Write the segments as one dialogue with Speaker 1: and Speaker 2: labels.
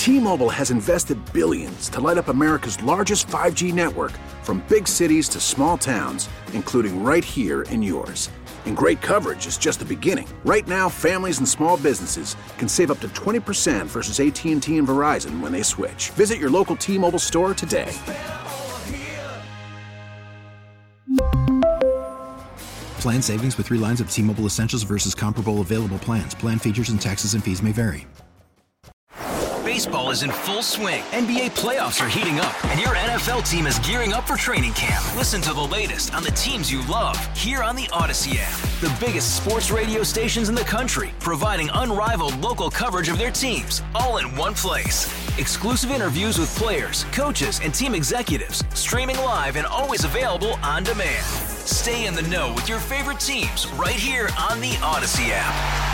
Speaker 1: T-Mobile has invested billions to light up America's largest 5G network, from big cities to small towns, including right here in yours. And great coverage is just the beginning. Right now, families and small businesses can save up to 20% versus AT&T and Verizon when they switch. Visit your local T-Mobile store today.
Speaker 2: Plan savings with 3 lines of T-Mobile Essentials versus comparable available plans. Plan features and taxes and fees may vary.
Speaker 3: Baseball is in full swing. NBA playoffs are heating up, and your NFL team is gearing up for training camp. Listen to the latest on the teams you love here on the Odyssey app. The biggest sports radio stations in the country, providing unrivaled local coverage of their teams, all in one place. Exclusive interviews with players, coaches, and team executives, streaming live and always available on demand. Stay in the know with your favorite teams right here on the Odyssey app.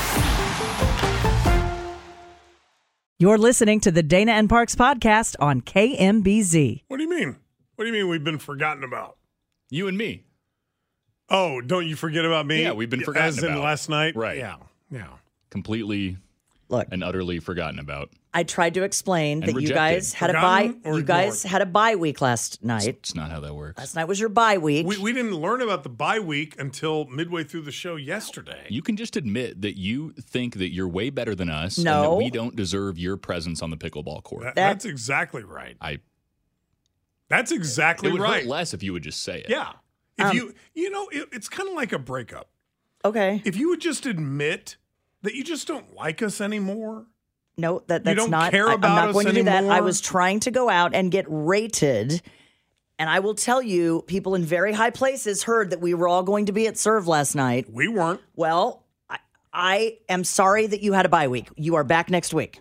Speaker 4: You're listening to the Dana and Parks podcast on KMBZ.
Speaker 5: What do you mean? What do you mean we've been forgotten about?
Speaker 6: You and me.
Speaker 5: Oh, don't you forget about me?
Speaker 6: Yeah, we've been forgotten
Speaker 5: As
Speaker 6: about.
Speaker 5: in last night?
Speaker 6: Right.
Speaker 5: Yeah.
Speaker 6: Completely and utterly forgotten about.
Speaker 4: I tried to explain
Speaker 6: And
Speaker 4: that you
Speaker 6: rejected.
Speaker 4: guys had a bye week last night.
Speaker 6: It's not how that works.
Speaker 4: Last night was your bye week.
Speaker 5: We didn't learn about the bye week until midway through the show yesterday.
Speaker 6: You can just admit that you think that you're way better than us
Speaker 4: No.
Speaker 6: and that we don't deserve your presence on the pickleball court.
Speaker 5: That's exactly right. That's
Speaker 6: It
Speaker 5: exactly
Speaker 6: would
Speaker 5: right.
Speaker 6: hurt less if you would just say it.
Speaker 5: Yeah. If it's kind of like a breakup.
Speaker 4: Okay.
Speaker 5: If you would just admit that you just don't like us anymore.
Speaker 4: No, that's
Speaker 5: don't
Speaker 4: not.
Speaker 5: care
Speaker 4: I'm
Speaker 5: about
Speaker 4: not
Speaker 5: us
Speaker 4: going to do that. I
Speaker 5: anymore?
Speaker 4: was trying to go out and get rated. And I will tell you, people in very high places heard that we were all going to be at Serve last night.
Speaker 5: We weren't.
Speaker 4: Well, I am sorry that you had a bye week. You are back next week.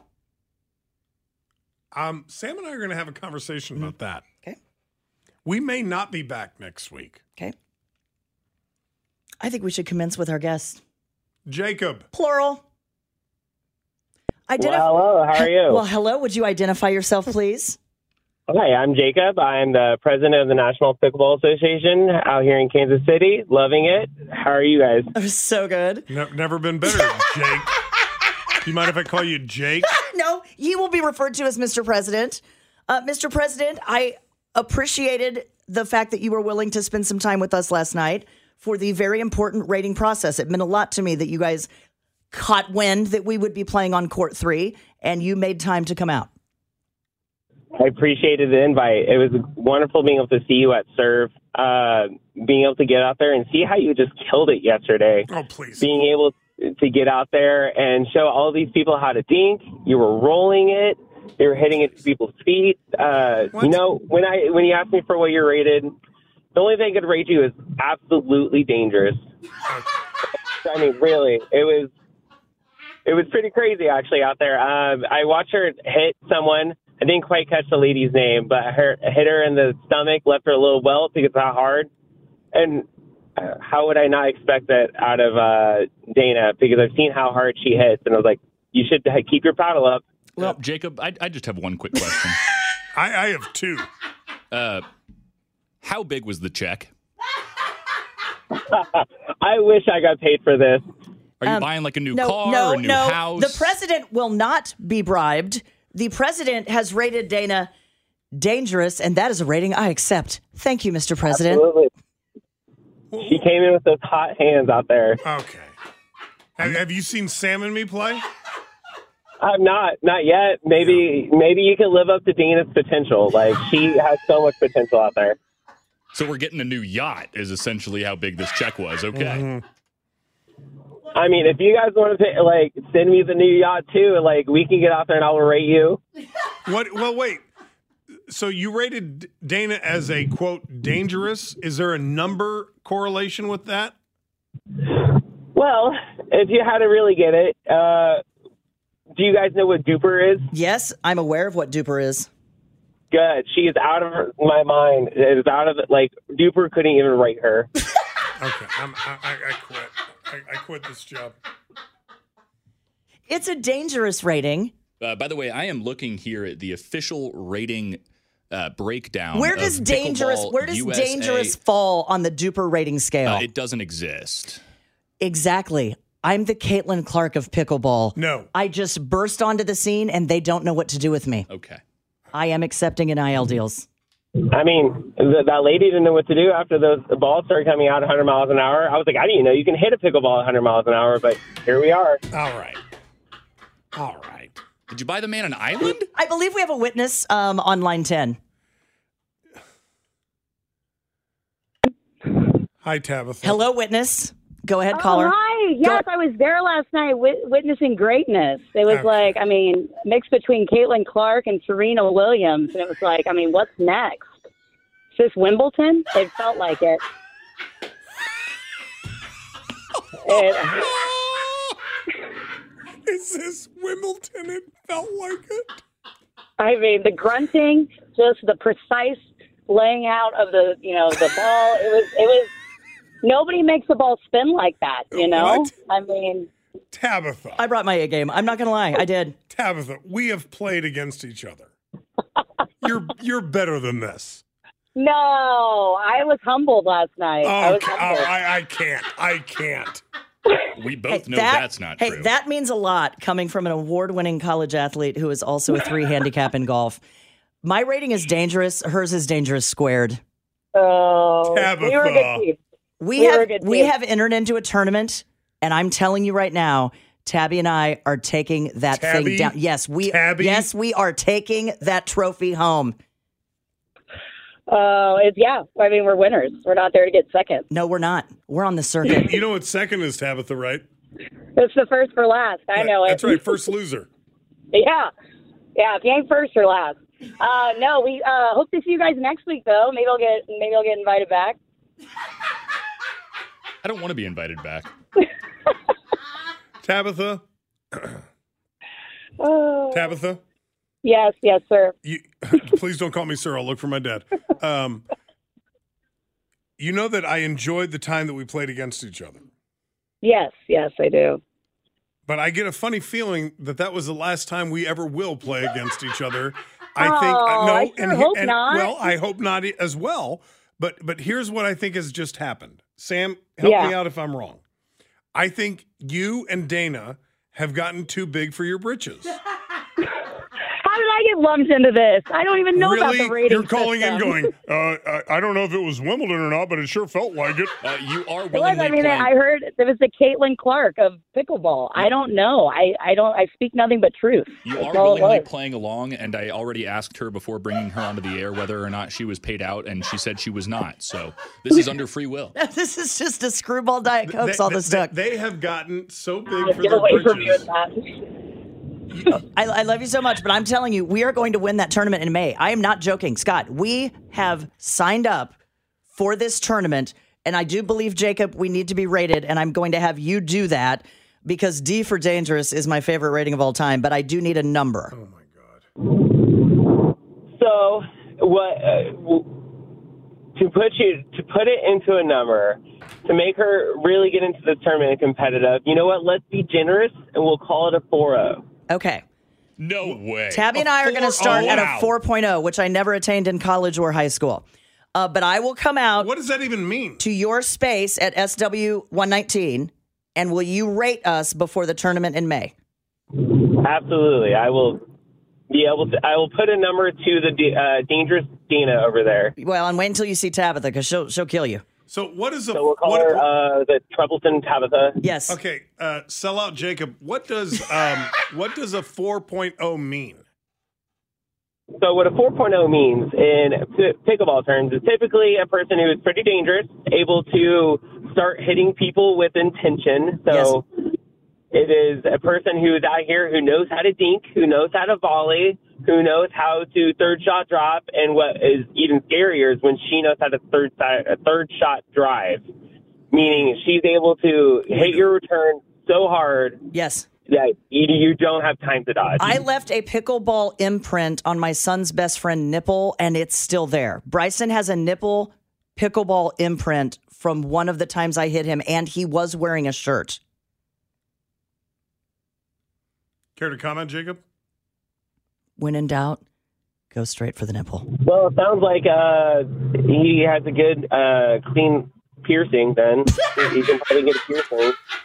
Speaker 5: Sam and I are going to have a conversation about that.
Speaker 4: Okay.
Speaker 5: We may not be back next week.
Speaker 4: Okay. I think we should commence with our guest.
Speaker 5: Jacob.
Speaker 4: Plural.
Speaker 7: Well, hello, how are you?
Speaker 4: Well, hello. Would you identify yourself, please?
Speaker 7: Hi, I'm Jacob. I'm the president of the National Pickleball Association out here in Kansas City. Loving it. How are you guys?
Speaker 4: That was so good.
Speaker 5: Never been better, Jake. Do you mind if I call you Jake?
Speaker 4: No, he will be referred to as Mr. President. Mr. President, I appreciated the fact that you were willing to spend some time with us last night for the very important rating process. It meant a lot to me that you guys caught wind that we would be playing on Court 3, and you made time to come out.
Speaker 7: I appreciated the invite. It was wonderful being able to see you at Serve, being able to get out there and see how you just killed it yesterday.
Speaker 5: Oh, please.
Speaker 7: Being able to get out there and show all these people how to dink. You were rolling it. You were hitting it to people's feet. You know, when you asked me for what you're rated, the only thing I could rate you is absolutely dangerous. I mean, really, it was pretty crazy actually out there. I watched her hit someone. I didn't quite catch the lady's name, but hit her in the stomach, left her a little welt because it's not hard. And how would I not expect that out of Dana? Because I've seen how hard she hits, and I was like, you should keep your paddle up.
Speaker 6: Well, Jacob, I just have one quick question.
Speaker 5: I have two.
Speaker 6: How big was the check?
Speaker 7: I wish I got paid for this.
Speaker 6: Are you buying like a new car or a new house?
Speaker 4: The president will not be bribed. The president has rated Dana dangerous, and that is a rating I accept. Thank you, Mr. President.
Speaker 7: Absolutely. She came in with those hot hands out there.
Speaker 5: Okay. Have you seen Sam and me play?
Speaker 7: I'm not yet. Maybe you can live up to Dana's potential. Like, she has so much potential out there.
Speaker 6: So we're getting a new yacht is essentially how big this check was. Okay.
Speaker 5: Mm-hmm.
Speaker 7: I mean, if you guys want to send me the new yacht too, we can get out there and I'll rate you.
Speaker 5: What? Well, wait. So you rated Dana as a, quote, dangerous. Is there a number correlation with that?
Speaker 7: Well, if you had to really get it, do you guys know what duper is?
Speaker 4: Yes, I'm aware of what duper is.
Speaker 7: Good. She is out of my mind. It is out of it. Duper couldn't even rate her.
Speaker 5: Okay. I quit. I quit this job.
Speaker 4: It's a dangerous rating.
Speaker 6: By the way, I am looking here at the official rating breakdown.
Speaker 4: Where does dangerous fall on the duper rating scale?
Speaker 6: It doesn't exist.
Speaker 4: Exactly. I'm the Caitlin Clark of pickleball.
Speaker 5: No.
Speaker 4: I just burst onto the scene and they don't know what to do with me.
Speaker 6: Okay.
Speaker 4: I am accepting NIL deals.
Speaker 7: I mean, that lady didn't know what to do after the balls started coming out 100 miles an hour. I was like, I didn't know you can hit a pickleball 100 miles an hour, but here we are.
Speaker 5: All right.
Speaker 6: Did you buy the man an island?
Speaker 4: I believe we have a witness on line 10.
Speaker 5: Hi, Tabitha.
Speaker 4: Hello, witness. Go ahead, caller.
Speaker 8: Hi. Yes, I was there last night witnessing greatness. It was like, I mean, mixed between Caitlin Clark and Serena Williams. And it was like, I mean, what's next? Is this Wimbledon? It felt like it.
Speaker 5: Is this Wimbledon? It felt like it.
Speaker 8: I mean, the grunting, just the precise laying out of the ball. It was. Nobody makes the ball spin like that, you know?
Speaker 5: What?
Speaker 8: I mean...
Speaker 5: Tabitha.
Speaker 4: I brought my A game. I'm not going to lie. I did.
Speaker 5: Tabitha, we have played against each other. You're better than this.
Speaker 8: No, I was humbled last night.
Speaker 5: I can't.
Speaker 6: We both know that's not true.
Speaker 4: Hey, that means a lot coming from an award-winning college athlete who is also a 3 handicap in golf. My rating is dangerous. Hers is dangerous squared.
Speaker 8: Oh,
Speaker 5: Tabitha.
Speaker 8: we were a good team.
Speaker 4: We have entered into a tournament, and I'm telling you right now, Tabby and I are taking that thing down. Yes, we are taking that trophy home.
Speaker 8: I mean, we're winners. We're not there to get second.
Speaker 4: No, we're not. We're on the circuit.
Speaker 5: You know what second is, Tabitha, right?
Speaker 8: It's the first for last. I know it.
Speaker 5: That's right, first loser.
Speaker 8: Yeah. If you ain't first or last. No, we hope to see you guys next week, though. Maybe I'll get invited back.
Speaker 6: I don't want to be invited back.
Speaker 5: Tabitha? Tabitha?
Speaker 8: Yes, sir.
Speaker 5: Please don't call me sir. I'll look for my dad. You know that I enjoyed the time that we played against each other.
Speaker 8: Yes, I do.
Speaker 5: But I get a funny feeling that was the last time we ever will play against each other. I hope not. Well, I hope not as well. But here's what I think has just happened. Sam, help me out if I'm wrong. I think you and Dana have gotten too big for your britches.
Speaker 8: How did I get lumped into this? I don't even know about the rating
Speaker 5: You're calling in going, I don't know if it was Wimbledon or not, but it sure felt like it.
Speaker 6: You are willingly playing.
Speaker 8: I heard it was the Caitlin Clark of pickleball. I don't know. I speak nothing but truth.
Speaker 6: You are willingly playing along, and I already asked her before bringing her onto the air whether or not she was paid out, and she said she was not. So this is under free will.
Speaker 4: This is just a screwball Diet Coke's all this duck.
Speaker 5: They have gotten so big for their britches.
Speaker 4: I love you so much, but I'm telling you, we are going to win that tournament in May. I am not joking. Scott, we have signed up for this tournament, and I do believe, Jacob, we need to be rated, and I'm going to have you do that because D for dangerous is my favorite rating of all time, but I do need a number.
Speaker 5: Oh, my God.
Speaker 7: So, what to put it into a number, to make her really get into the tournament and competitive, you know what? Let's be generous, and we'll call it a 4-0.
Speaker 4: Okay.
Speaker 6: No way.
Speaker 4: Tabby and I are going to start at a 4.0, which I never attained in college or high school. But I will come out.
Speaker 5: What does that even mean?
Speaker 4: To your space at SW 119, and will you rate us before the tournament in May?
Speaker 7: Absolutely. I will be able to. I will put a number to the dangerous Dana over there.
Speaker 4: Well, and wait until you see Tabitha because she'll kill you.
Speaker 5: So what is
Speaker 7: we'll call her the troublesome Tabitha.
Speaker 4: Yes.
Speaker 5: Okay. Sellout Jacob. What does a 4.0 mean?
Speaker 7: So what a 4.0 means in pickleball terms is typically a person who is pretty dangerous, able to start hitting people with intention. So it is a person who is out here who knows how to dink, who knows how to volley, who knows how to third shot drop, and what is even scarier is when she knows how to third shot drive, meaning she's able to hit your return so hard.
Speaker 4: Yes.
Speaker 7: That you don't have time to dodge.
Speaker 4: I left a pickleball imprint on my son's best friend nipple, and it's still there. Bryson has a nipple pickleball imprint from one of the times I hit him, and he was wearing a shirt.
Speaker 5: Care to comment, Jacob?
Speaker 4: When in doubt, go straight for the nipple.
Speaker 7: Well, it sounds like he has a good, clean piercing then. He can probably get a piercing.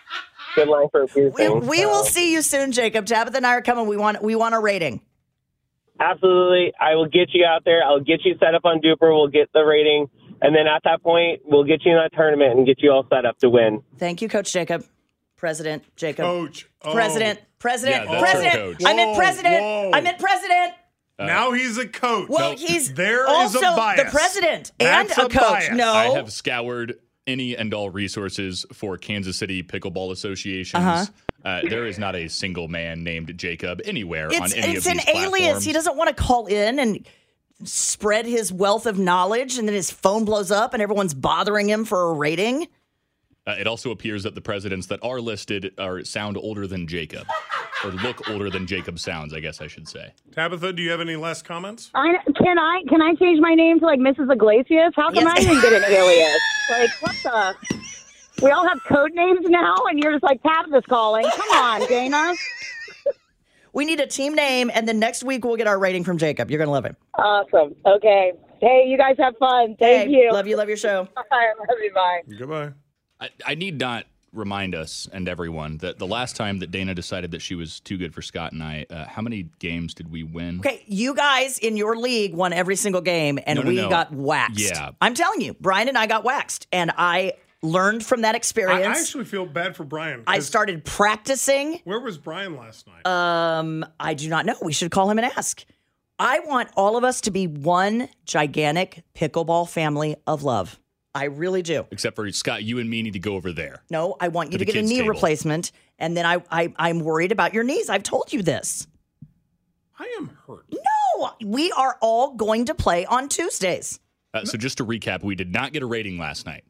Speaker 7: Good line for a piercing.
Speaker 4: We will see you soon, Jacob. Tabitha and I are coming. We want a rating.
Speaker 7: Absolutely. I will get you out there. I'll get you set up on Duper. We'll get the rating. And then at that point, we'll get you in that tournament and get you all set up to win.
Speaker 4: Thank you, Coach Jacob. President Jacob.
Speaker 5: Coach. Oh.
Speaker 4: President.
Speaker 6: Yeah,
Speaker 4: President. I meant president.
Speaker 5: Whoa.
Speaker 4: I meant president.
Speaker 5: Now he's a coach.
Speaker 4: Well, he's
Speaker 5: there
Speaker 4: also
Speaker 5: is a bias.
Speaker 4: the president
Speaker 5: That's
Speaker 4: and a coach.
Speaker 5: bias.
Speaker 4: No.
Speaker 6: I have scoured any and all resources for Kansas City pickleball associations. There is not a single man named Jacob anywhere on any of these platforms.
Speaker 4: It's an alias. He doesn't want to call in and spread his wealth of knowledge, and then his phone blows up and everyone's bothering him for a rating.
Speaker 6: It also appears that the presidents that are listed sound older than Jacob, or look older than Jacob sounds, I guess I should say.
Speaker 5: Tabitha, do you have any last comments?
Speaker 8: Can I change my name to like Mrs. Iglesias? How come I didn't get an alias? Like, what the? We all have code names now, and you're just like, Tabitha's calling. Come on, Dana.
Speaker 4: We need a team name, and then next week we'll get our rating from Jacob. You're going to love him.
Speaker 8: Awesome. Okay. Hey, you guys have fun. Thank you.
Speaker 4: Love you. Love your show.
Speaker 8: All right, love you. Bye.
Speaker 5: Goodbye.
Speaker 6: I need not remind us and everyone that the last time that Dana decided that she was too good for Scott and I, how many games did we win?
Speaker 4: Okay, you guys in your league won every single game, and we got waxed.
Speaker 6: Yeah.
Speaker 4: I'm telling you, Brian and I got waxed, and I learned from that experience.
Speaker 5: I actually feel bad for Brian.
Speaker 4: I started practicing.
Speaker 5: Where was Brian last night?
Speaker 4: I do not know. We should call him and ask. I want all of us to be one gigantic pickleball family of love. I really do.
Speaker 6: Except for Scott, you and me need to go over there.
Speaker 4: No, I want you to get a knee replacement, and then I'm worried about your knees. I've told you this.
Speaker 5: I am hurt.
Speaker 4: No, we are all going to play on Tuesdays.
Speaker 6: So just to recap, we did not get a rating last night.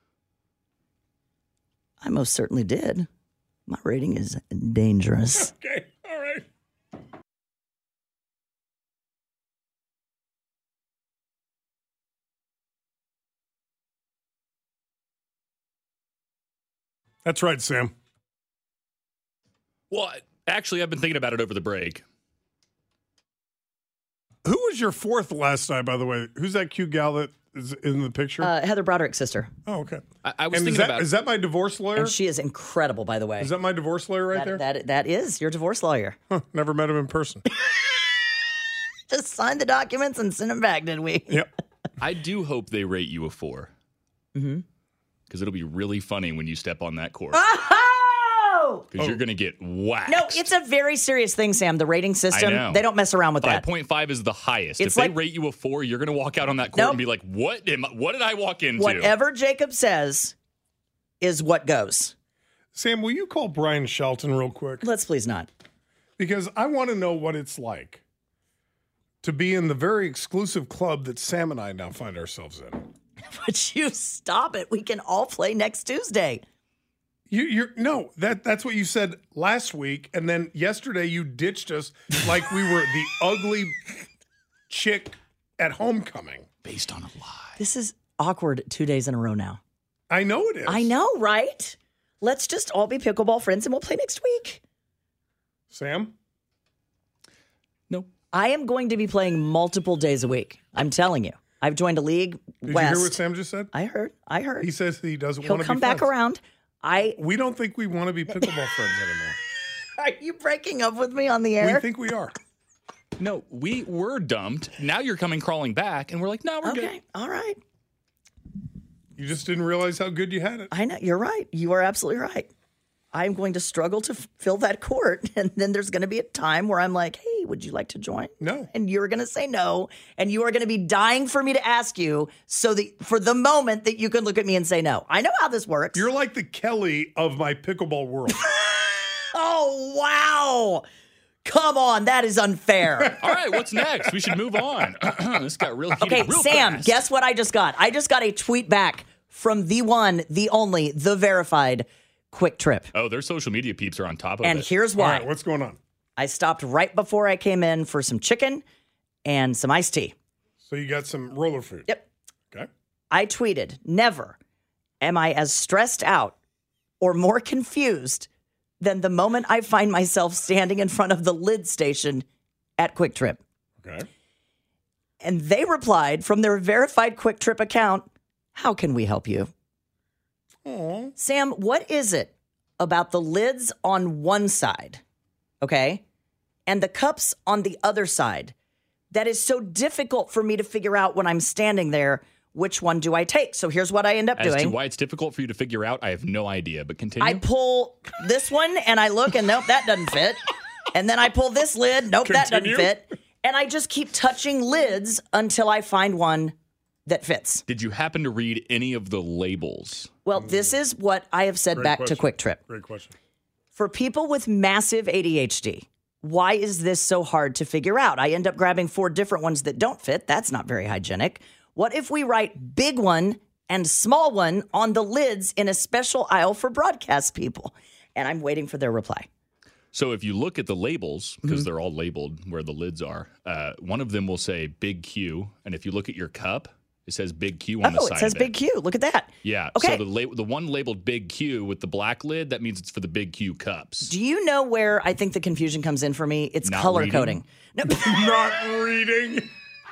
Speaker 4: I most certainly did. My rating is dangerous.
Speaker 5: Okay, all right. That's right, Sam.
Speaker 6: Well, actually, I've been thinking about it over the break.
Speaker 5: Who was your fourth last night, by the way? Who's that cute gal that is in the picture?
Speaker 4: Heather Broderick's sister.
Speaker 5: Oh, okay.
Speaker 6: I was thinking about...
Speaker 5: Is that my divorce lawyer?
Speaker 4: And she is incredible, by the way.
Speaker 5: Is that my divorce lawyer right there?
Speaker 4: That is your divorce lawyer.
Speaker 5: Huh, never met him in person.
Speaker 4: Just signed the documents and sent them back, did we?
Speaker 5: Yep.
Speaker 6: I do hope they rate you a 4. Mm-hmm. Because it'll be really funny when you step on that court.
Speaker 4: Oh!
Speaker 6: Because you're going to get whacked.
Speaker 4: No, it's a very serious thing, Sam. The rating system,
Speaker 6: I know.
Speaker 4: They don't mess around with that.
Speaker 6: 5.5 is the highest.
Speaker 4: It's
Speaker 6: if they rate you a 4, you're going to walk out on that court and be like, what did I walk into?
Speaker 4: Whatever Jacob says is what goes.
Speaker 5: Sam, will you call Brian Shelton real quick?
Speaker 4: Let's please not.
Speaker 5: Because I want to know what it's like to be in the very exclusive club that Sam and I now find ourselves in.
Speaker 4: But you stop it. We can all play next Tuesday.
Speaker 5: No, that's what you said last week, and then yesterday you ditched us like we were the ugly chick at homecoming.
Speaker 6: Based on a lie.
Speaker 4: This is awkward 2 days in a row now.
Speaker 5: I know it is.
Speaker 4: I know, right? Let's just all be pickleball friends and we'll play next week.
Speaker 5: Sam?
Speaker 4: No. I am going to be playing multiple days a week. I'm telling you. I've joined a league.
Speaker 5: Did you hear what Sam just said?
Speaker 4: I heard.
Speaker 5: He says he doesn't
Speaker 4: He'll
Speaker 5: want to be
Speaker 4: come back
Speaker 5: friends.
Speaker 4: around.
Speaker 5: We don't think we want to be pickleball friends anymore.
Speaker 4: Are you breaking up with me on the air?
Speaker 5: We think we are.
Speaker 6: No, we were dumped. Now you're coming crawling back, and we're like, no, we're good.
Speaker 4: Okay, all right.
Speaker 5: You just didn't realize how good you had it.
Speaker 4: I know. You're right. You are absolutely right. I'm going to struggle to fill that court, and then there's going to be a time where I'm like, hey, would you like to join?
Speaker 5: No.
Speaker 4: And you're going to say no, and you are going to be dying for me to ask you so that for the moment that you can look at me and say no. I know how this works.
Speaker 5: You're like the Kelly of my pickleball world.
Speaker 4: Oh, wow. Come on, that is unfair.
Speaker 6: All right, what's next? We should move on. This got really heated
Speaker 4: Okay,
Speaker 6: real
Speaker 4: Sam,
Speaker 6: fast.
Speaker 4: guess what I just got? I just got a tweet back from the one, the only, the verified Quick Trip.
Speaker 6: Oh, their social media peeps are on top of
Speaker 4: And
Speaker 6: it.
Speaker 4: here's why.
Speaker 5: All right, what's going on?
Speaker 4: I stopped right before I came in for some chicken and some iced tea.
Speaker 5: So you got some roller food.
Speaker 4: Yep.
Speaker 5: Okay.
Speaker 4: I tweeted, never am I as stressed out or more confused than the moment I find myself standing in front of the lid station at Quick Trip.
Speaker 5: Okay.
Speaker 4: And they replied from their verified Quick Trip account, how can we help you?
Speaker 5: Aww.
Speaker 4: Sam, what is it about the lids on one side, okay, and the cups on the other side that is so difficult for me to figure out when I'm standing there, which one do I take? So here's what I end up doing.
Speaker 6: As to why it's difficult for you to figure out, I have no idea, but continue.
Speaker 4: I pull this one and I look and nope, that doesn't fit. And then I pull this lid, nope, that doesn't fit. And I just keep touching lids until I find one that fits.
Speaker 6: Did you happen to read any of the labels?
Speaker 4: Well, this is what I have said back to Quick Trip.
Speaker 5: Great question.
Speaker 4: For people with massive ADHD, why is this so hard to figure out? I end up grabbing 4 different ones that don't fit. That's not very hygienic. What if we write big one and small one on the lids in a special aisle for broadcast people? And I'm waiting for their reply.
Speaker 6: So if you look at the labels, because they're all labeled where the lids are, one of them will say Big Q. And if you look at your cup, it says Big Q on the side.
Speaker 4: Oh, it says Big Q. Look at that.
Speaker 6: Yeah.
Speaker 4: Okay.
Speaker 6: So the one labeled Big Q with the black lid, that means it's for the Big Q cups.
Speaker 4: Do you know where I think the confusion comes in for me? It's
Speaker 6: Not
Speaker 4: color
Speaker 6: reading.
Speaker 4: coding. No.
Speaker 5: Not reading.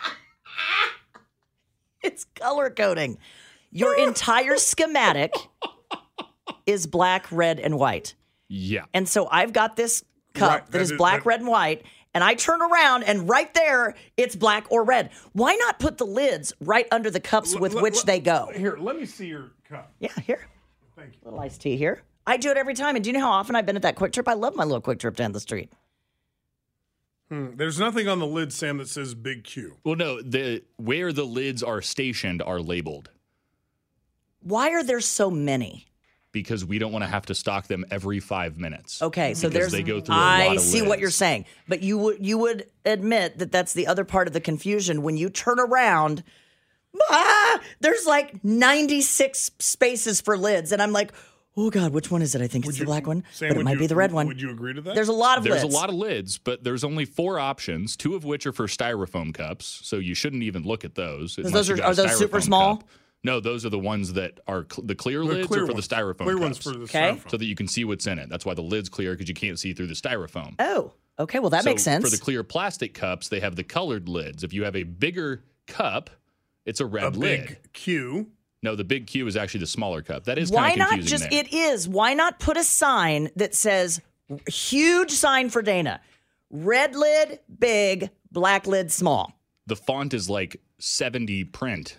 Speaker 4: It's color coding. Your entire schematic is black, red, and white.
Speaker 6: Yeah.
Speaker 4: And so I've got this cup that is black, red, and white, and I turn around, and right there, it's black or red. Why not put the lids right under the cups with which they go?
Speaker 5: Here, let me see your cup.
Speaker 4: Yeah, here.
Speaker 5: Thank you.
Speaker 4: Little iced tea here. I do it every time. And do you know how often I've been at that Quick Trip? I love my little Quick Trip down the street.
Speaker 5: There's nothing on the lid, Sam, that says Big Q.
Speaker 6: Well, no, where the lids are stationed are labeled.
Speaker 4: Why are there so many?
Speaker 6: Because we don't want to have to stock them every 5 minutes.
Speaker 4: Okay, so
Speaker 6: because they go through a lot
Speaker 4: I
Speaker 6: of
Speaker 4: see
Speaker 6: lids.
Speaker 4: what you're saying, but you would admit that that's the other part of the confusion. When you turn around, there's like 96 spaces for lids, and I'm like, oh God, which one is it? I think it's the black one,
Speaker 5: Sam,
Speaker 4: but it might be the red one.
Speaker 5: Would you agree to that?
Speaker 4: There's a lot of lids.
Speaker 6: There's a lot of lids, but there's only 4 options, 2 of which are for styrofoam cups, so you shouldn't even look at those.
Speaker 4: Those are those super small?
Speaker 6: Cup. No, those are the ones that are the clear lids are for the styrofoam
Speaker 5: clear
Speaker 6: cups.
Speaker 5: ones for the styrofoam.
Speaker 6: So that you can see what's in it. That's why the lid's clear, because you can't see through the styrofoam.
Speaker 4: Oh, okay. Well, that makes sense.
Speaker 6: For the clear plastic cups, they have the colored lids. If you have a bigger cup, it's a red lid.
Speaker 5: Big Q.
Speaker 6: No, the Big Q is actually the smaller cup. That is kind of confusing.
Speaker 4: It is. Why not put a sign that says, huge sign for Dana, red lid, big, black lid, small.
Speaker 6: The font is like 70 print.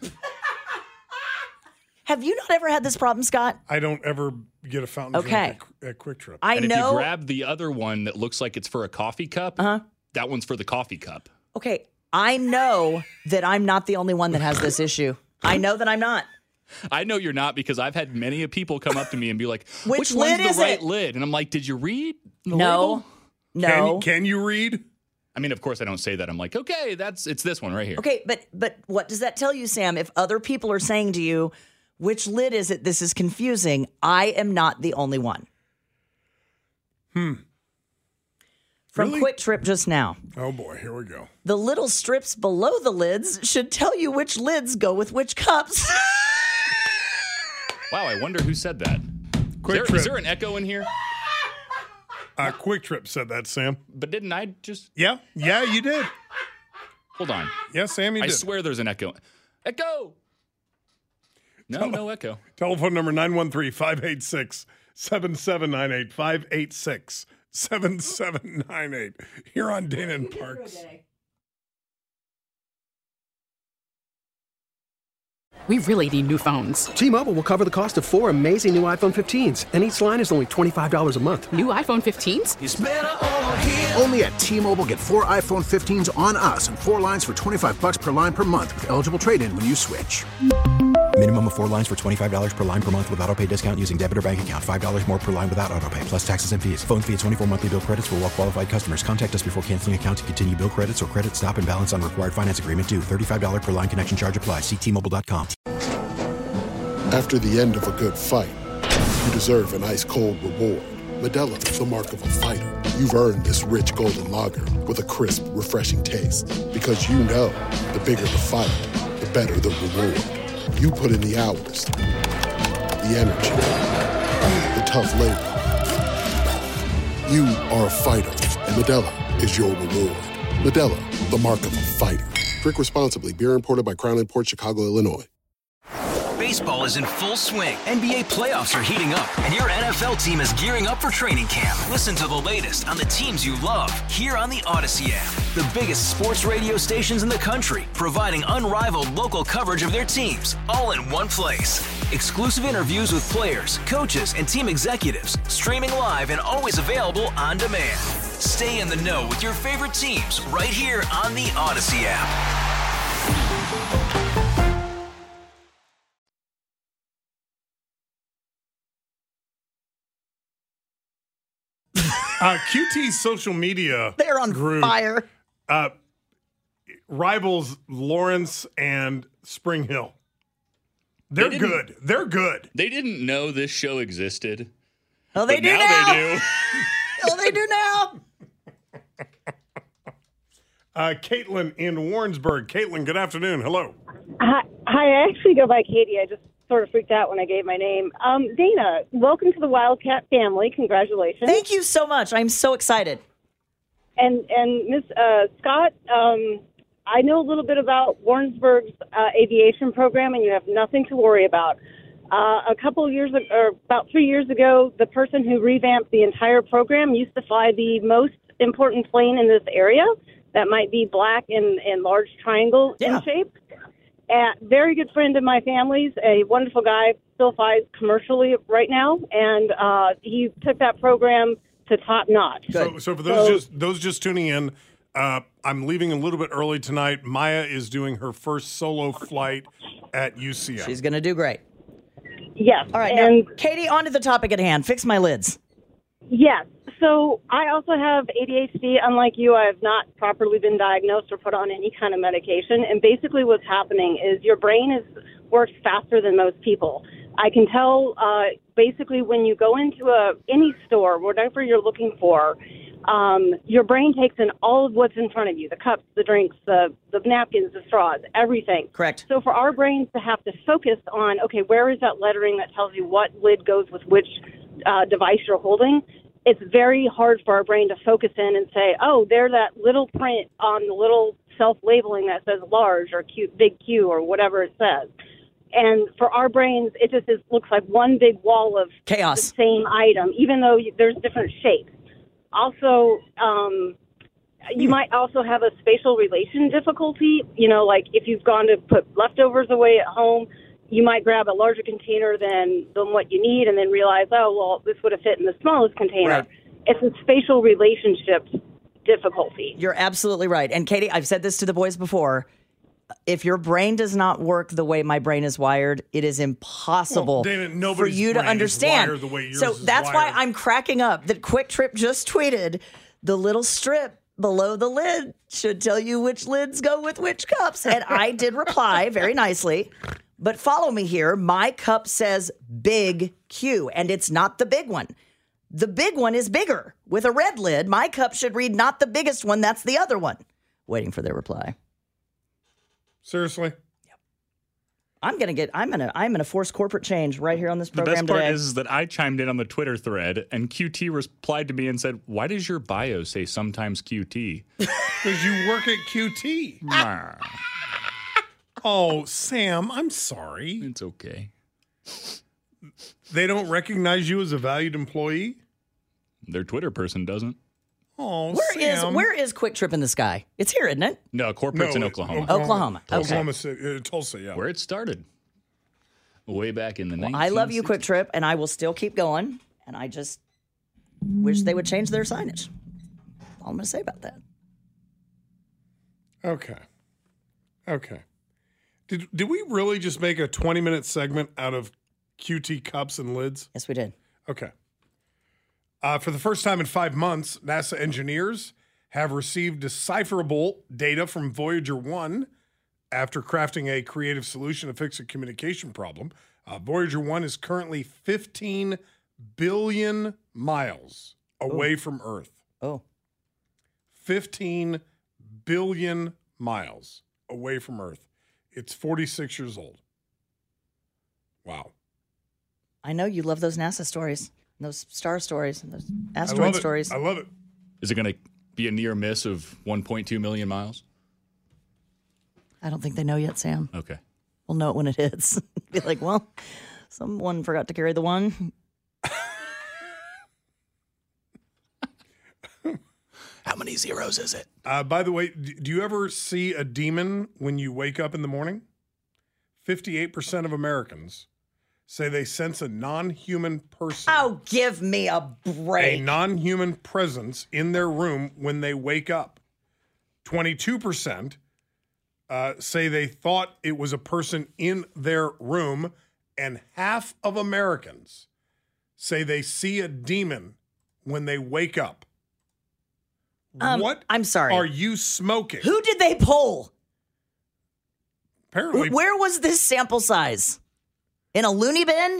Speaker 4: Have you not ever had this problem, Scott?
Speaker 5: I don't ever get a fountain drink at Quick Trip.
Speaker 6: If you grab the other one that looks like it's for a coffee cup, that one's for the coffee cup.
Speaker 4: Okay, I know that I'm not the only one that has this issue. I know that I'm not.
Speaker 6: I know you're not, because I've had many people come up to me and be like,
Speaker 4: which
Speaker 6: one's
Speaker 4: lid is
Speaker 6: the right
Speaker 4: it?
Speaker 6: lid? And I'm like, did you read the label?
Speaker 4: No.
Speaker 5: Can you read?
Speaker 6: I mean, of course I don't say that. I'm like, okay, it's this one right here.
Speaker 4: Okay, but what does that tell you, Sam? If other people are saying to you, which lid is it? This is confusing. I am not the only one. From
Speaker 5: Really?
Speaker 4: Quick Trip just now.
Speaker 5: Oh boy, here we go.
Speaker 4: The little strips below the lids should tell you which lids go with which cups.
Speaker 6: Wow, I wonder who said that. Is there an echo in here?
Speaker 5: Quick Trip said that, Sam.
Speaker 6: But didn't I just...
Speaker 5: Yeah, you did.
Speaker 6: Hold on.
Speaker 5: Yeah, Sam, you did.
Speaker 6: I swear there's an echo. Echo! No echo.
Speaker 5: Telephone number 913-586-7798. 586-7798. Here on Dana and Parks.
Speaker 9: We really need new phones.
Speaker 10: T-Mobile will cover the cost of 4 amazing new iPhone 15s, and each line is only $25 a month.
Speaker 9: New iPhone 15s?
Speaker 1: It's better over here. Only at T-Mobile, get 4 iPhone 15s on us and 4 lines for $25 per line per month with eligible trade-in when you switch.
Speaker 2: Minimum of 4 lines for $25 per line per month with autopay discount using debit or bank account. $5 more per line without autopay, plus taxes and fees. Phone fee at 24 monthly bill credits for well-qualified customers. Contact us before canceling account to continue bill credits or credit stop and balance on required finance agreement due. $35 per line connection charge applies. See T-Mobile.com.
Speaker 11: After the end of a good fight, you deserve an ice-cold reward. Modelo is the mark of a fighter. You've earned this rich golden lager with a crisp, refreshing taste. Because you know, the bigger the fight, the better the reward. You put in the hours, the energy, the tough labor. You are a fighter, and Modelo is your reward. Modelo, the mark of a fighter. Drink responsibly. Beer imported by Crown Imports, Chicago, Illinois.
Speaker 3: Baseball is in full swing. NBA playoffs are heating up, and your NFL team is gearing up for training camp. Listen to the latest on the teams you love here on the Odyssey app. The biggest sports radio stations in the country, providing unrivaled local coverage of their teams, all in one place. Exclusive interviews with players, coaches, and team executives, streaming live and always available on demand. Stay in the know with your favorite teams right here on the Odyssey app.
Speaker 5: QT's social media
Speaker 4: they're on
Speaker 5: group,
Speaker 4: fire.
Speaker 5: Rivals Lawrence and Spring Hill. They're good. They're good.
Speaker 6: They didn't know this show existed.
Speaker 4: Oh, they do now.
Speaker 6: They do.
Speaker 4: Oh, they do now.
Speaker 5: Caitlin in Warrensburg. Caitlin, good afternoon. Hello.
Speaker 12: Hi, I actually go by Katie. I just sort of freaked out when I gave my name. Dana, welcome to the Wildcat family. Congratulations.
Speaker 4: Thank you so much. I'm so excited.
Speaker 12: And Miss Scott, I know a little bit about Warrensburg's aviation program, and you have nothing to worry about. A couple of years ago, or about 3 years ago, the person who revamped the entire program used to fly the most important plane in this area. That might be black and large triangle in shape. Very good friend of my family's, a wonderful guy, still flies commercially right now, and he took that program to top notch.
Speaker 5: So for those just tuning in, I'm leaving a little bit early tonight. Maya is doing her first solo flight at UCF.
Speaker 4: She's going to do great.
Speaker 12: Yes.
Speaker 4: All right, now, Katie, on to the topic at hand. Fix my lids.
Speaker 12: Yes. So I also have ADHD. Unlike you, I have not properly been diagnosed or put on any kind of medication. And basically what's happening is your brain works faster than most people. I can tell basically when you go into any store, whatever you're looking for, your brain takes in all of what's in front of you, the cups, the drinks, the napkins, the straws, everything.
Speaker 4: Correct.
Speaker 12: So for our brains to have to focus on, okay, where is that lettering that tells you what lid goes with which device you're holding, it's very hard for our brain to focus in and say, oh, there's that little print on the little self-labeling that says large or big Q or whatever it says. And for our brains, it just looks like one big wall of
Speaker 4: chaos.
Speaker 12: The same item, even though there's different shapes. Also, you might also have a spatial relation difficulty. You know, like if you've gone to put leftovers away at home, you might grab a larger container than what you need and then realize, oh, well, this would have fit in the smallest container.
Speaker 4: Right.
Speaker 12: It's a spatial relationship difficulty.
Speaker 4: You're absolutely right. And Katie, I've said this to the boys before. If your brain does not work the way my brain is wired, it is impossible for you to understand. So that's why I'm cracking up that Quick Trip just tweeted the little strip below the lid should tell you which lids go with which cups. And I did reply very nicely. But follow me here. My cup says Big Q, and it's not the big one. The big one is bigger with a red lid. My cup should read not the biggest one. That's the other one. Waiting for their reply.
Speaker 5: Seriously?
Speaker 4: Yep. I'm gonna force corporate change right here on this program today.
Speaker 6: The best part is that I chimed in on the Twitter thread, and QT replied to me and said, "Why does your bio say sometimes QT?"
Speaker 5: Because you work at QT. Oh, Sam, I'm sorry.
Speaker 6: It's okay.
Speaker 5: They don't recognize you as a valued employee?
Speaker 6: Their Twitter person doesn't.
Speaker 5: Oh,
Speaker 4: Where is Quick Trip in the Sky? It's here, isn't it?
Speaker 6: No, corporate's in Oklahoma.
Speaker 4: Oklahoma.
Speaker 5: Oklahoma City, Tulsa, yeah.
Speaker 6: Where it started. Way back in the 1960s.
Speaker 4: I love you, Quick Trip, and I will still keep going. And I just wish they would change their signage. That's all I'm going to say about that.
Speaker 5: Okay. Did we really just make a 20-minute segment out of QT cups and lids?
Speaker 4: Yes, we did.
Speaker 5: Okay. For the first time in 5 months, NASA engineers have received decipherable data from Voyager 1 after crafting a creative solution to fix a communication problem. Voyager 1 is currently 15 billion miles away from Earth. 15 billion miles away from Earth. It's 46 years old. Wow.
Speaker 4: I know you love those NASA stories, those star stories, and those asteroid stories.
Speaker 5: I love it.
Speaker 6: Is it going to be a near miss of 1.2 million miles?
Speaker 4: I don't think they know yet, Sam.
Speaker 6: Okay.
Speaker 4: We'll know it when it hits. Be like, well, someone forgot to carry the one.
Speaker 13: How many zeros is it?
Speaker 5: By the way, do you ever see a demon when you wake up in the morning? 58% of Americans say they sense a non-human person.
Speaker 4: Oh, give me a break.
Speaker 5: A non-human presence in their room when they wake up. 22% say they thought it was a person in their room, and half of Americans say they see a demon when they wake up. What?
Speaker 4: I'm sorry.
Speaker 5: Are you smoking?
Speaker 4: Who did they poll?
Speaker 5: Apparently.
Speaker 4: Where was this sample size? In a loony bin?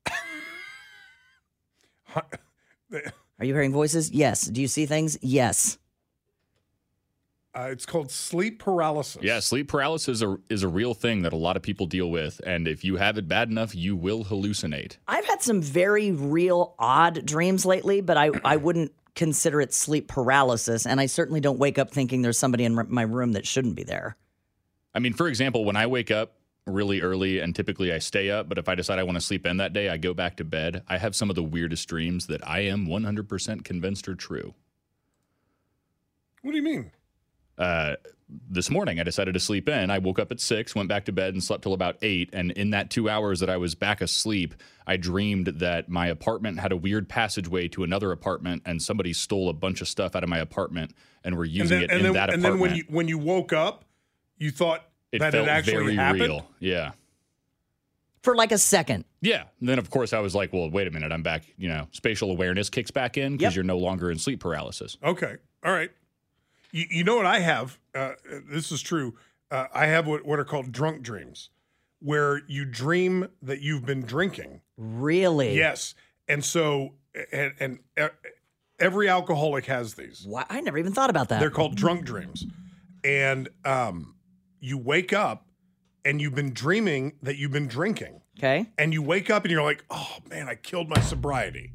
Speaker 4: Are you hearing voices? Yes. Do you see things? Yes.
Speaker 5: It's called sleep paralysis.
Speaker 6: Yeah, sleep paralysis is a real thing that a lot of people deal with. And if you have it bad enough, you will hallucinate.
Speaker 4: I've had some very real odd dreams lately, but I wouldn't consider it sleep paralysis. And I certainly don't wake up thinking there's somebody in my room that shouldn't be there.
Speaker 6: I mean, for example, when I wake up really early, and typically I stay up, but if I decide I want to sleep in that day, I go back to bed. I have some of the weirdest dreams that I am 100% convinced are true.
Speaker 5: What do you mean?
Speaker 6: This morning, I decided to sleep in. I woke up at 6, went back to bed, and slept till about 8. And in that 2 hours that I was back asleep, I dreamed that my apartment had a weird passageway to another apartment, and somebody stole a bunch of stuff out of my apartment and were using it in that apartment.
Speaker 5: And then when you woke up, you thought that it actually
Speaker 6: very
Speaker 5: happened?
Speaker 6: Real. Yeah.
Speaker 4: For like a second.
Speaker 6: Yeah. And then, of course, I was like, well, wait a minute. I'm back. Spatial awareness kicks back in because you're no longer in sleep paralysis.
Speaker 5: Okay. All right. You know what I have? This is true. I have what are called drunk dreams, where you dream that you've been drinking.
Speaker 4: Really?
Speaker 5: Yes. And so, and every alcoholic has these.
Speaker 4: Why? I never even thought about that.
Speaker 5: They're called drunk dreams. And you wake up and you've been dreaming that you've been drinking.
Speaker 4: Okay.
Speaker 5: And you wake up and you're like, oh, man, I killed my sobriety.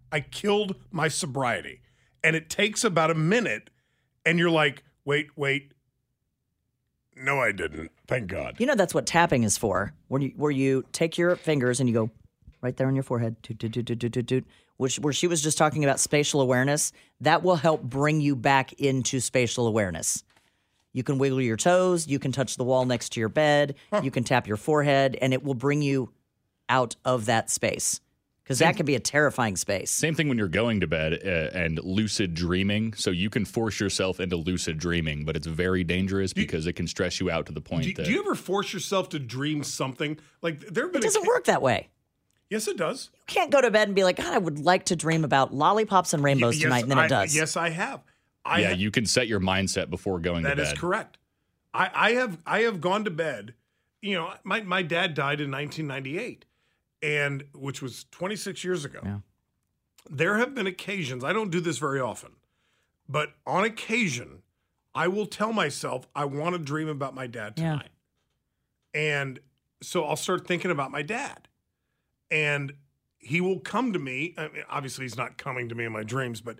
Speaker 5: And it takes about a minute. And you're like, wait. No, I didn't. Thank God.
Speaker 4: You know that's what tapping is for. Where you take your fingers and you go right there on your forehead, where she was just talking about spatial awareness. That will help bring you back into spatial awareness. You can wiggle your toes. You can touch the wall next to your bed. You can tap your forehead, and it will bring you out of that space. Because that can be a terrifying space.
Speaker 6: Same thing when you're going to bed and lucid dreaming. So you can force yourself into lucid dreaming, but it's very dangerous because it can stress you out to the point that...
Speaker 5: Do you ever force yourself to dream something? Like there have been
Speaker 4: It doesn't work that way.
Speaker 5: Yes, it does.
Speaker 4: You can't go to bed and be like, God, I would like to dream about lollipops and rainbows tonight, and then it does.
Speaker 5: Yes, I have.
Speaker 6: You can set your mindset before going to bed.
Speaker 5: That is correct. I have gone to bed. My dad died in 1998. And which was 26 years ago.
Speaker 4: Yeah.
Speaker 5: There have been occasions, I don't do this very often, but on occasion, I will tell myself I want to dream about my dad tonight. Yeah. And so I'll start thinking about my dad. And he will come to me. I mean, obviously, he's not coming to me in my dreams, but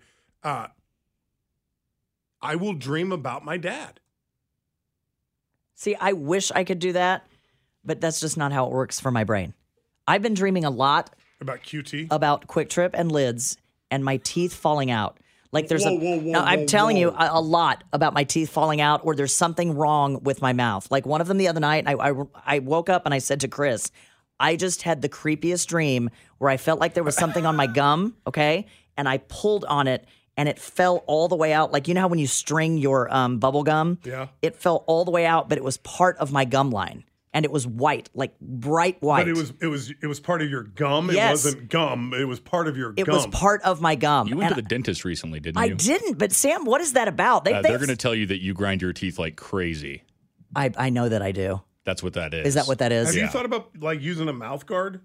Speaker 5: I will dream about my dad.
Speaker 4: See, I wish I could do that, but that's just not how it works for my brain. I've been dreaming a lot
Speaker 5: about QT,
Speaker 4: about Quick Trip and lids, and my teeth falling out. Like there's I'm telling you a lot about my teeth falling out, or there's something wrong with my mouth. Like one of them the other night, I woke up and I said to Chris, I just had the creepiest dream where I felt like there was something on my gum, okay, and I pulled on it and it fell all the way out. Like you know how when you string your bubble gum, it fell all the way out, but it was part of my gum line. And it was white, like bright white.
Speaker 5: But it was part of your gum.
Speaker 4: Yes.
Speaker 5: It wasn't gum. It was part of your gum.
Speaker 4: It was part of my gum.
Speaker 6: You went to the dentist recently, didn't you?
Speaker 4: I didn't, but Sam, what is that about?
Speaker 6: They're going to tell you that you grind your teeth like crazy.
Speaker 4: I know that I do.
Speaker 6: That's what that is.
Speaker 4: Is that what that is?
Speaker 5: Have you thought about like using a mouth guard?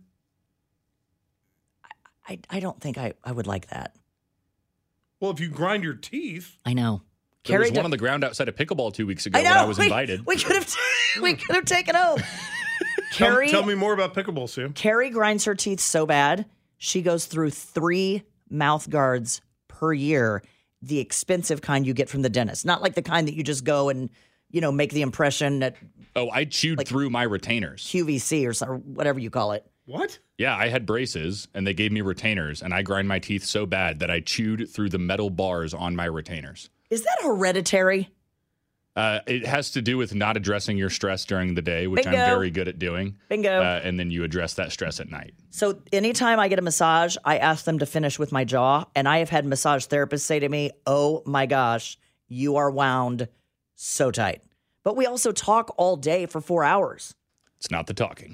Speaker 4: I don't think I would like that.
Speaker 5: Well, if you grind your teeth,
Speaker 4: I know.
Speaker 6: There was one on the ground outside of pickleball 2 weeks ago when I was invited.
Speaker 4: We could have taken home.
Speaker 5: Tell me more about pickleball, Sam.
Speaker 4: Carrie grinds her teeth so bad, she goes through 3 mouth guards per year, the expensive kind you get from the dentist. Not like the kind that you just go and make the impression that.
Speaker 6: Oh, I chewed through my retainers.
Speaker 4: QVC or whatever you call it.
Speaker 5: What?
Speaker 6: Yeah, I had braces, and they gave me retainers, and I grind my teeth so bad that I chewed through the metal bars on my retainers.
Speaker 4: Is that hereditary?
Speaker 6: It has to do with not addressing your stress during the day, which
Speaker 4: Bingo.
Speaker 6: I'm very good at doing.
Speaker 4: Bingo.
Speaker 6: And then you address that stress at night.
Speaker 4: So anytime I get a massage, I ask them to finish with my jaw, and I have had massage therapists say to me, oh my gosh, you are wound so tight. But we also talk all day for 4 hours.
Speaker 6: It's not the talking.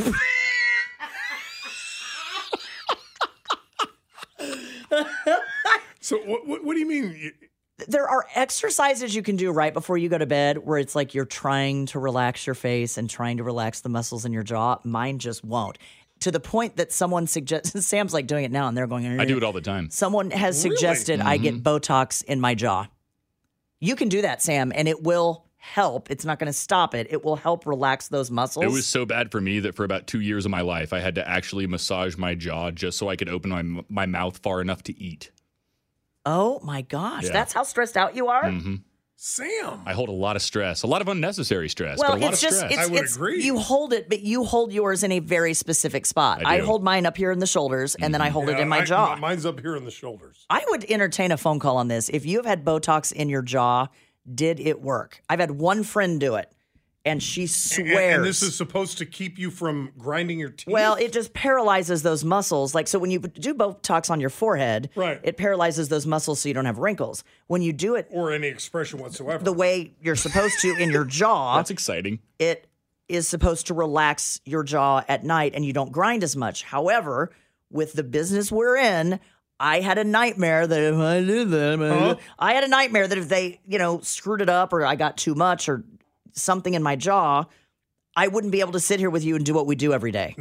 Speaker 5: So what do you mean?
Speaker 4: There are exercises you can do right before you go to bed where it's like you're trying to relax your face and trying to relax the muscles in your jaw. Mine just won't. To the point that someone suggests, Sam's like doing it now and they're going,
Speaker 6: I do it all the time.
Speaker 4: Someone has suggested I get Botox in my jaw. You can do that, Sam, and it will help. It's not going to stop it. It will help relax those muscles.
Speaker 6: It was so bad for me that for about 2 years of my life, I had to actually massage my jaw just so I could open my mouth far enough to eat.
Speaker 4: Oh, my gosh.
Speaker 6: Yeah.
Speaker 4: That's how stressed out you are?
Speaker 6: Mm-hmm.
Speaker 5: Sam.
Speaker 6: I hold a lot of stress, a lot of unnecessary stress,
Speaker 4: Well,
Speaker 6: but a lot
Speaker 4: it's
Speaker 6: of
Speaker 4: just,
Speaker 6: stress.
Speaker 5: I would agree.
Speaker 4: You hold it, but you hold yours in a very specific spot.
Speaker 6: I
Speaker 4: I
Speaker 6: do.
Speaker 4: hold mine up here in the shoulders, and then I hold it in my jaw.
Speaker 5: Mine's up here in the shoulders.
Speaker 4: I would entertain a phone call on this. If you have had Botox in your jaw, did it work? I've had one friend do it, and she swears.
Speaker 5: And this is supposed to keep you from grinding your teeth?
Speaker 4: Well, it just paralyzes those muscles. Like, so when you do Botox on your forehead,
Speaker 5: Right.
Speaker 4: it paralyzes those muscles so you don't have wrinkles. When you do it
Speaker 5: Or any expression whatsoever.
Speaker 4: the way you're supposed to in your jaw,
Speaker 6: That's exciting.
Speaker 4: it is supposed to relax your jaw at night and you don't grind as much. However, with the business we're in, I had a nightmare that if I did that, I had a nightmare that if they, screwed it up or I got too much or something in my jaw, I wouldn't be able to sit here with you and do what we do every day.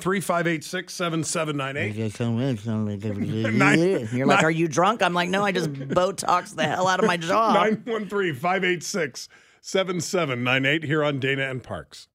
Speaker 5: 913-586-7798.
Speaker 4: You're like, are you drunk? I'm like, no, I just Botox the hell out of my jaw.
Speaker 5: 913-586-7798 here on Dana and Parks.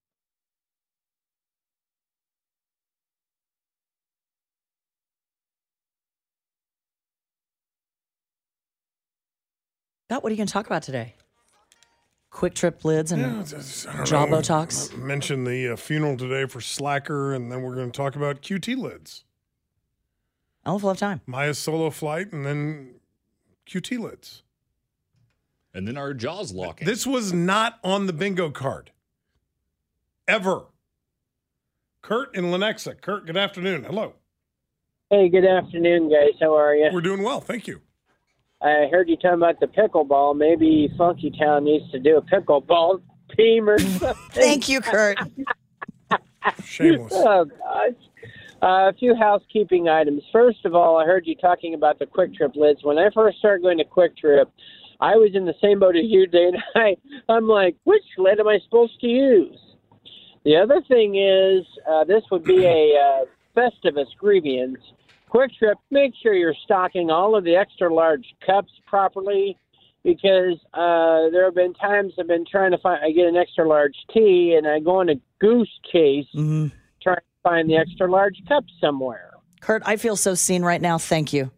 Speaker 4: Scott, what are you going to talk about today? Quick trip lids and jaw Botox?
Speaker 5: Mention the funeral today for Slacker, and then we're going to talk about QT lids.
Speaker 4: I don't have time.
Speaker 5: Maya's solo flight, and then QT lids.
Speaker 6: And then our jaws locking.
Speaker 5: This was not on the bingo card. Ever. Kurt in Lenexa. Kurt, good afternoon. Hello.
Speaker 14: Hey, good afternoon, guys. How are you?
Speaker 5: We're doing well. Thank you.
Speaker 14: I heard you talking about the pickleball. Maybe Funky Town needs to do a pickleball team or something.
Speaker 4: Thank you, Kurt.
Speaker 5: Shameless.
Speaker 14: Oh, gosh. A few housekeeping items. First of all, I heard you talking about the Quick Trip lids. When I first started going to Quick Trip, I was in the same boat as you, Dana. I'm like, which lid am I supposed to use? The other thing is, this would be a Festivus grievance. Quick Trip, make sure you're stocking all of the extra large cups properly, because there have been times I've been trying to find, I get an extra large tea and I go in a Goose case trying to find the extra large cup somewhere.
Speaker 4: Kurt, I feel so seen right now. Thank you.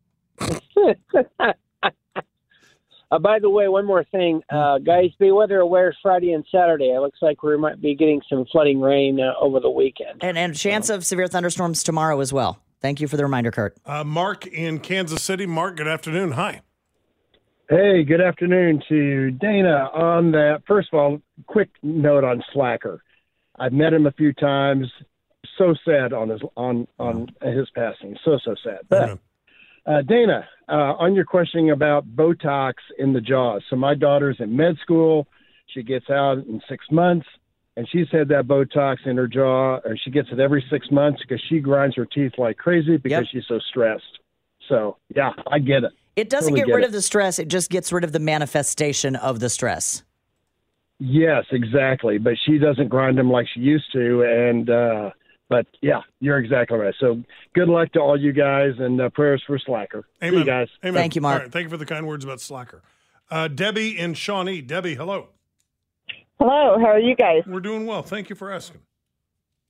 Speaker 14: By the way, one more thing. Guys, be weather aware Friday and Saturday. It looks like we might be getting some flooding rain over the weekend.
Speaker 4: And chance of severe thunderstorms tomorrow as well. Thank you for the reminder, Kurt.
Speaker 5: Mark in Kansas City. Mark, good afternoon. Hi.
Speaker 15: Hey, good afternoon to Dana. On that, first of all, quick note on Slacker. I've met him a few times. So sad on his passing. So sad. But Dana, on your question about Botox in the jaw. So my daughter's in med school. She gets out in 6 months, and she's had that Botox in her jaw, or she gets it every 6 months because she grinds her teeth like crazy because she's so stressed. So, yeah, I get it.
Speaker 4: It doesn't get rid of the stress. It just gets rid of the manifestation of the stress.
Speaker 15: Yes, exactly. But she doesn't grind them like she used to. And, but yeah, you're exactly right. So good luck to all you guys, and prayers for Slacker.
Speaker 5: Amen.
Speaker 15: See you guys.
Speaker 5: Amen.
Speaker 4: Thank you, Mark.
Speaker 5: All right, thank you for the kind words about Slacker. Debbie in Shawnee. Debbie, hello.
Speaker 16: Hello. How are you guys?
Speaker 5: We're doing well. Thank you for asking.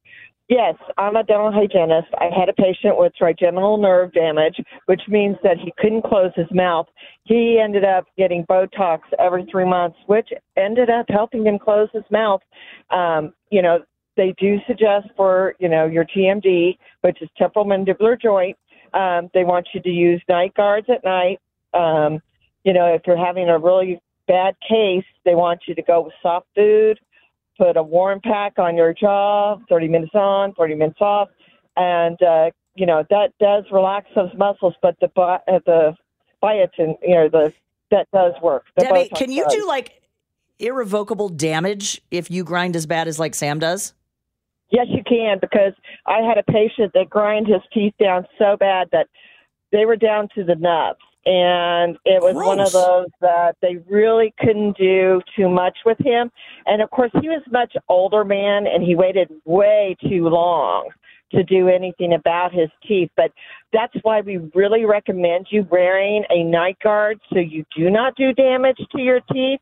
Speaker 16: Yes, I'm a dental hygienist. I had a patient with trigeminal nerve damage, which means that he couldn't close his mouth. He ended up getting Botox every 3 months, which ended up helping him close his mouth. They do suggest for, your TMD, which is temporal mandibular joint. They want you to use night guards at night. If you're having a really bad case, they want you to go with soft food, put a warm pack on your jaw, 30 minutes on, 30 minutes off. And, that does relax those muscles, but the biotin, that does work.
Speaker 4: Debbie, can you do irrevocable damage if you grind as bad as like Sam does?
Speaker 16: Yes, you can, because I had a patient that grind his teeth down so bad that they were down to the nubs. And it was one of those that they really couldn't do too much with him. And, of course, he was a much older man, and he waited way too long to do anything about his teeth. But that's why we really recommend you wearing a night guard so you do not do damage to your teeth.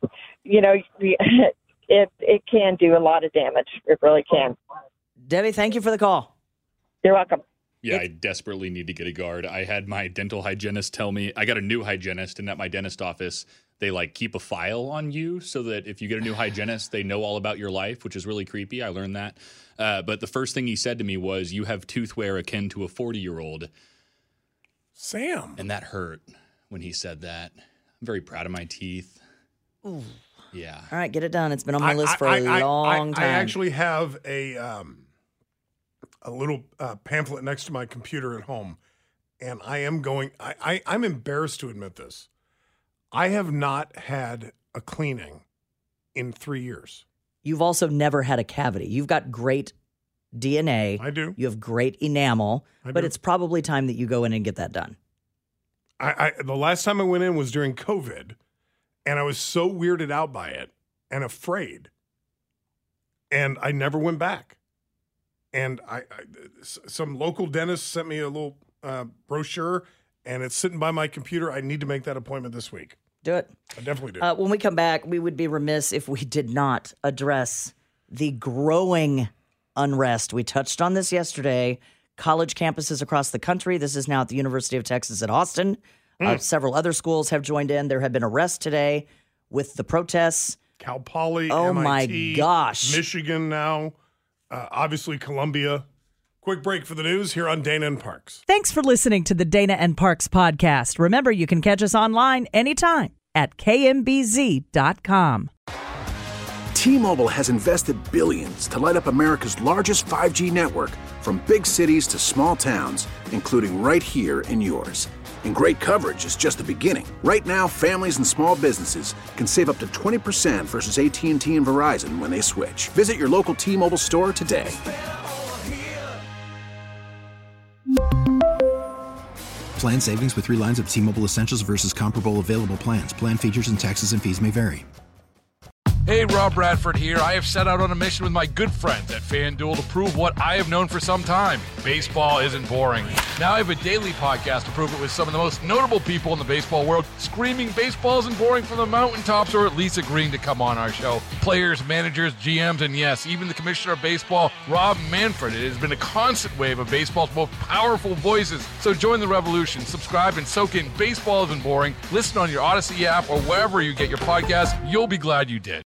Speaker 16: It can do a lot of damage. It really can.
Speaker 4: Debbie, thank you for the call.
Speaker 16: You're welcome.
Speaker 6: Yeah, I desperately need to get a guard. I had my dental hygienist tell me, I got a new hygienist, and at my dentist office, they keep a file on you so that if you get a new hygienist, they know all about your life, which is really creepy. I learned that. But the first thing he said to me was, you have tooth wear akin to a 40-year-old.
Speaker 5: Sam.
Speaker 6: And that hurt when he said that. I'm very proud of my teeth.
Speaker 4: Ooh.
Speaker 6: Yeah.
Speaker 4: All right, get it done. It's been on my list for a long time.
Speaker 5: I actually have a little pamphlet next to my computer at home, and I am going. I'm embarrassed to admit this. I have not had a cleaning in 3 years.
Speaker 4: You've also never had a cavity. You've got great DNA.
Speaker 5: I do.
Speaker 4: You have great enamel, but it's probably time that you go in and get that done.
Speaker 5: The last time I went in was during COVID, and I was so weirded out by it and afraid, and I never went back. And some local dentist sent me a little brochure, and it's sitting by my computer. I need to make that appointment this week.
Speaker 4: Do it.
Speaker 5: I definitely do.
Speaker 4: When we come back, we would be remiss if we did not address the growing unrest. We touched on this yesterday. College campuses across the country. This is now at the University of Texas at Austin. Several other schools have joined in. There have been arrests today with the protests.
Speaker 5: Cal Poly,
Speaker 4: oh
Speaker 5: MIT,
Speaker 4: my gosh.
Speaker 5: Michigan now, obviously Columbia. Quick break for the news here on Dana and Parks.
Speaker 17: Thanks for listening to the Dana and Parks podcast. Remember, you can catch us online anytime at kmbz.com.
Speaker 1: T-Mobile has invested billions to light up America's largest 5G network, from big cities to small towns, including right here in yours. And great coverage is just the beginning. Right now, families and small businesses can save up to 20% versus AT&T and Verizon when they switch. Visit your local T-Mobile store today.
Speaker 2: Plan savings with 3 lines of T-Mobile Essentials versus comparable available plans. Plan features and taxes and fees may vary.
Speaker 18: Hey, Rob Bradford here. I have set out on a mission with my good friends at FanDuel to prove what I have known for some time. Baseball isn't boring. Now I have a daily podcast to prove it with some of the most notable people in the baseball world, screaming baseball isn't boring from the mountaintops, or at least agreeing to come on our show. Players, managers, GMs, and yes, even the commissioner of baseball, Rob Manfred. It has been a constant wave of baseball's most powerful voices. So join the revolution. Subscribe and soak in Baseball Isn't Boring. Listen on your Odyssey app or wherever you get your podcasts. You'll be glad you did.